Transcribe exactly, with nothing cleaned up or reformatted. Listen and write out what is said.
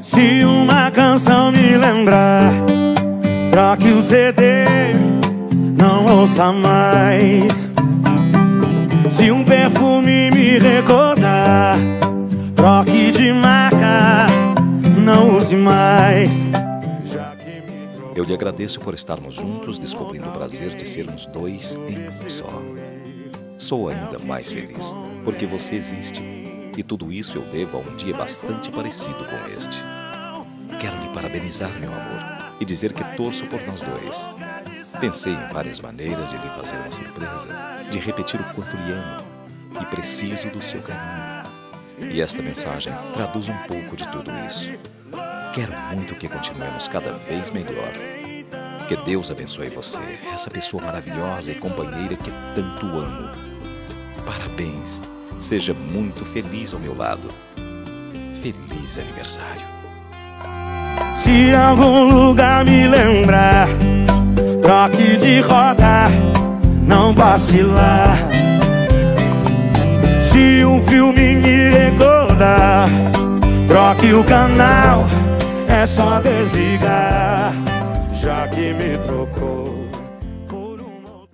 Se uma canção me lembrar, troque o C D, não ouça mais. Se um perfume me recordar, troque de marca, não use mais. Eu lhe agradeço por estarmos juntos, descobrindo o prazer de sermos dois em um só. Sou ainda mais feliz, porque você existe. E tudo isso eu devo a um dia bastante parecido com este. Quero lhe parabenizar, meu amor, e dizer que torço por nós dois. Pensei em várias maneiras de lhe fazer uma surpresa, de repetir o quanto lhe amo, e preciso do seu carinho. E esta mensagem traduz um pouco de tudo isso. Quero muito que continuemos cada vez melhor. Que Deus abençoe você, essa pessoa maravilhosa e companheira que tanto amo. Parabéns, seja muito feliz ao meu lado. Feliz aniversário. Se algum lugar me lembrar, troque de rota, não vacilar. Se um filme me recordar, troque o canal, é só desligar. Já que me trocou,